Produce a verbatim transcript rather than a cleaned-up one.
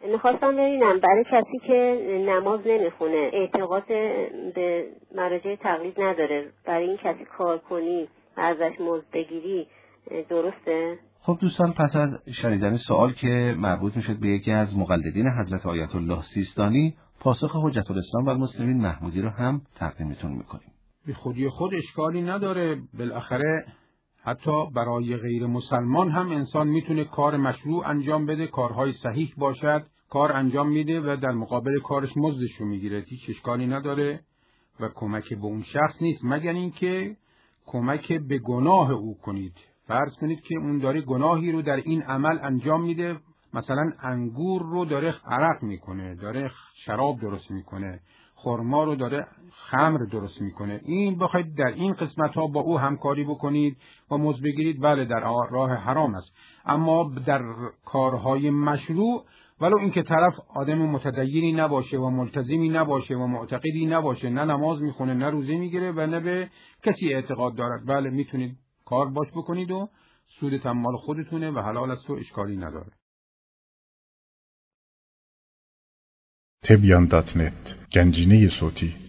میخواستم ببینم برای کسی که نماز نمیخونه، اعتقاد به مراجع تقلید نداره، برای این کسی کار کنی و ازش مزد بگیری درسته؟ خب دوستان، پس از شنیدن سوال که مربوط میشد به یکی از مقلدین حضرت آیت الله سیستانی، پاسخ حجت الاسلام و المسلمین محمودی رو هم تقدیمتون میکنیم. به خودی خود اشکالی نداره، بالاخره حتی برای غیر مسلمان هم انسان میتونه کار مشروع انجام بده، کارهای صحیح باشد، کار انجام میده و در مقابل کارش مزدش رو میگیره، هیچ اشکالی نداره و کمک به اون شخص نیست، مگر اینکه کمک به گناه او کنید. فرض کنید که اون داره گناهی رو در این عمل انجام میده، مثلا انگور رو داره عرق میکنه، داره شراب درست میکنه، خرما رو داره خمر درست میکنه، این بخواید در این قسمت ها با او همکاری بکنید و مزد بگیرید، بله در راه حرام است. اما در کارهای مشروع، ولو اینکه طرف آدم متدینی نباشه و ملتزمی نباشه و معتقدی نباشه، نه نماز میخونه نه روزه میگیره و نه به کسی اعتقاد دارد، بله میتونید کار باش بکنید و سودت هم مال خودتونه و حلال است و اشکالی نداره. تبیان دات نت، گنجینه صوتی.